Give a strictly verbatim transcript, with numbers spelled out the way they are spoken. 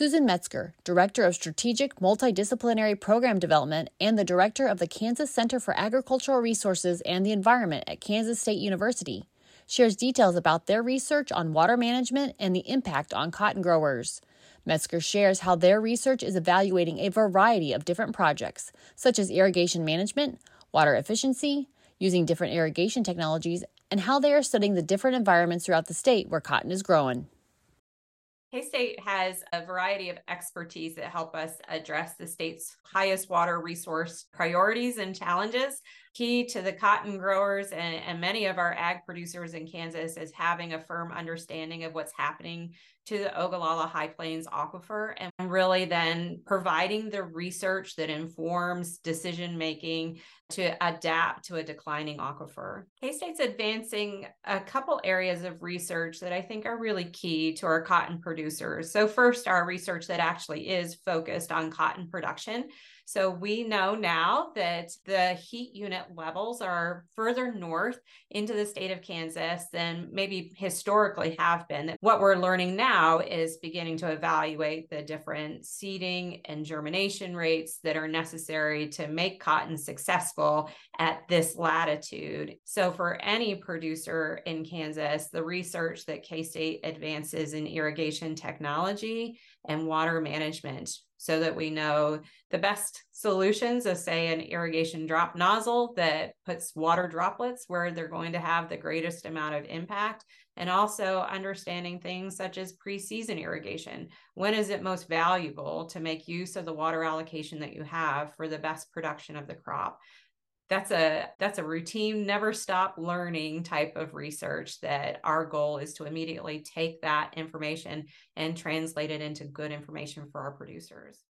Susan Metzger, Director of Strategic Multidisciplinary Program Development and the Director of the Kansas Center for Agricultural Resources and the Environment at Kansas State University, shares details about their research on water management and the impact on cotton growers. Metzger shares how their research is evaluating a variety of different projects, such as irrigation management, water efficiency, using different irrigation technologies, and how they are studying the different environments throughout the state where cotton is grown. K-State has a variety of expertise that help us address the state's highest water resource priorities and challenges. Key to the cotton growers and, and many of our ag producers in Kansas is having a firm understanding of what's happening to the Ogallala High Plains aquifer, and really then providing the research that informs decision-making to adapt to a declining aquifer. K-State's advancing a couple areas of research that I think are really key to our cotton producers. So first, our research that actually is focused on cotton production. So we know now that the heat unit levels are further north into the state of Kansas than maybe historically have been. What we're learning now is beginning to evaluate the different seeding and germination rates that are necessary to make cotton successful at this latitude. So for any producer in Kansas, the research that K-State advances in irrigation technology and water management, so that we know the best solutions of, say, an irrigation drop nozzle that puts water droplets where they're going to have the greatest amount of impact, and also understanding things such as pre-season irrigation. When is it most valuable to make use of the water allocation that you have for the best production of the crop? That's a that's a routine, never stop learning type of research that our goal is to immediately take that information and translate it into good information for our producers.